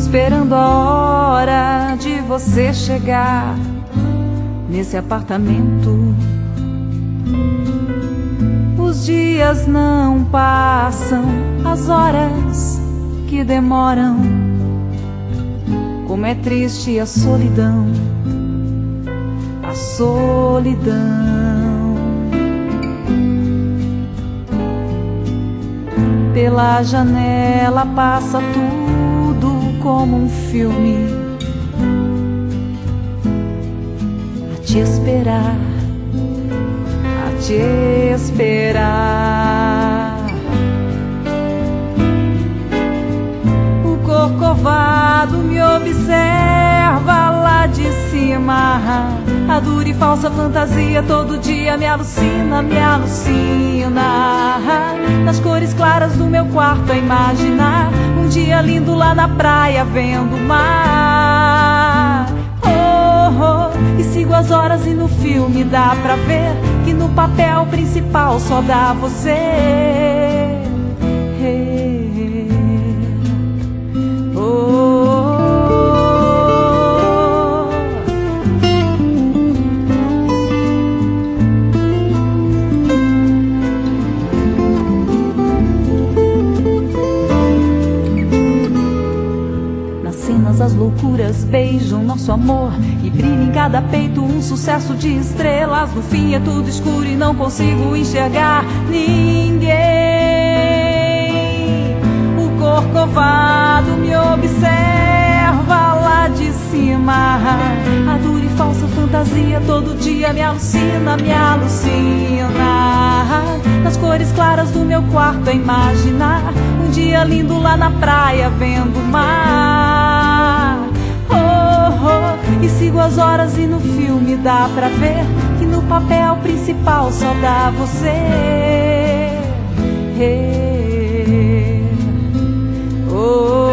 esperando a hora de você chegar nesse apartamento. Os dias não passam, as horas que demoram. Como é triste a solidão, a solidão. Pela janela passa tudo como um filme, a te esperar, a te esperar. O Corcovado me observa lá de cima. A dura e falsa fantasia todo dia me alucina, me alucina. Nas cores claras do meu quarto a imaginar um dia lindo lá na praia vendo o mar. Oh, oh, e sigo as horas e no filme dá pra ver que no papel principal só dá você. As loucuras beijam nosso amor e brilha em cada peito um sucesso de estrelas. No fim é tudo escuro e não consigo enxergar ninguém. O Corcovado me observa lá de cima. A dura e falsa fantasia todo dia me alucina, me alucina. Nas cores claras do meu quarto a imaginar um dia lindo lá na praia vendo o mar. E sigo as horas e no filme dá pra ver que no papel principal só dá você. Oh.